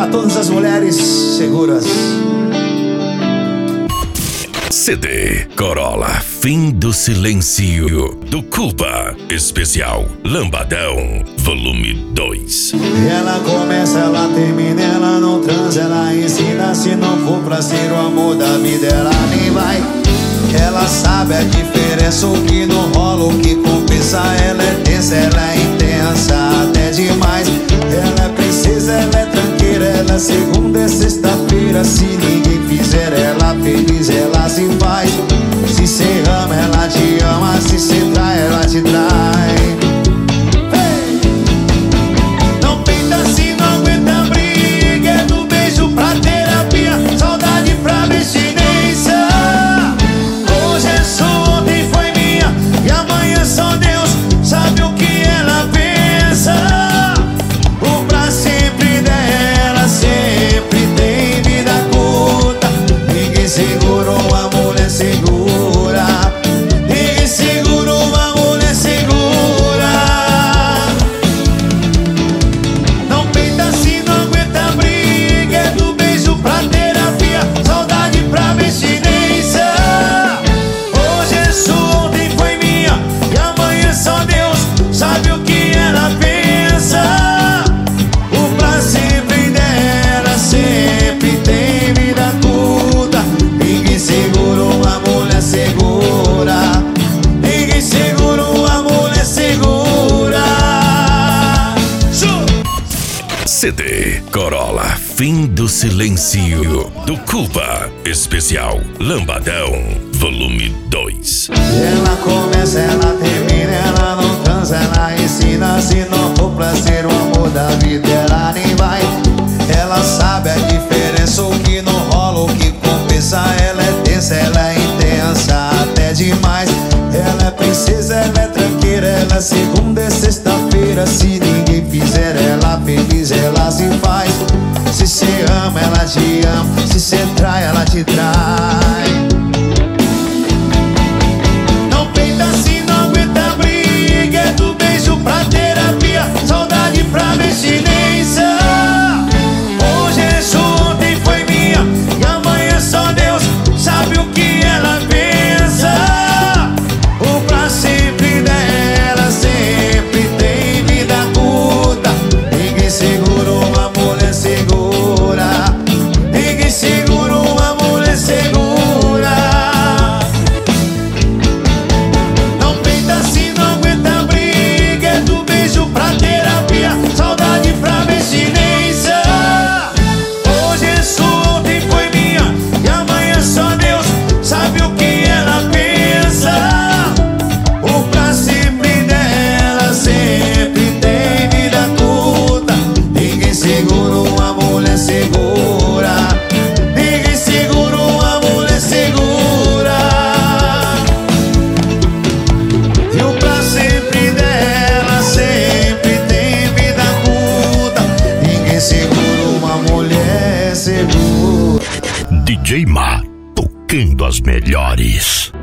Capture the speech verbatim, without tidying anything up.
todas as mulheres seguras. C D Corolla Fim do Silêncio do Cuba Especial Lambadão Volume dois. Ela começa, ela termina, ela não transa, ela ensina. Se não for pra ser o amor da vida, ela nem vai. Ela sabe a diferença, o que não rola, o que compensa. Ela é tensa, ela é intensa, até demais. Ela é princesa, ela é tranqueira, ela é segunda, é sexta-feira. Se ninguém fizer ela feliz, ela se faz. Se cê ama, ela te ama, se cê trai, ela te trai. Hey! Não peita assim, não aguenta briga. É do beijo pra terapia, saudade pra abstinência. Hoje é sua, ontem foi minha, e amanhã só Deus sabe o que ela pensa. O pra sempre dela sempre tem vida curta. Ninguém segura uma mulher segura. Ninguém segura uma mulher segura. Não peita assim, não aguenta briga. É do beijo pra terapia, saudade pra abstinência. Hoje é sua, ontem foi minha, e amanhã só Deus sabe o que ela pensa. O pra sempre dela sempre tem vida curta. Ninguém segura uma mulher segura. Ninguém segura uma mulher segura. C D Corolla Fim do Silêncio do Cuba Especial Lambadão Volume dois. Ela começa, ela termina, ela não transa, ela ensina. Se não for pra ser o amor da vida, ela nem vai. Ela sabe a diferença, o que não rola, o que compensa. Ela é tensa, ela é intensa, até demais. Ela é princesa, ela é tranqueira, ela é segunda, é sexta-feira. Se ninguém fizer ela feliz, ela se faz. Se cê ama, ela te ama, se cê trai, ela te trai. Não peita assim, não aguenta briga. É do beijo pra terapia, saudade pra abstinência. Hoje é sua, ontem foi minha, e amanhã só Deus sabe o que ela pensa. O pra sempre dela sempre tem vida curta. Ninguém segura uma mulher segura. Ninguém segura uma mulher segura. Não peita assim, não aguenta briga. É do beijo pra terapia, saudade pra abstinência. Hoje é sua, ontem foi minha, e amanhã só Deus sabe o que ela pensa. O pra sempre dela sempre tem vida curta. Ninguém segura uma mulher segura. Ninguém segura uma mulher segura. E o pra sempre dela sempre tem vida curta. Ninguém segura uma mulher segura. D J Ma tocando as melhores.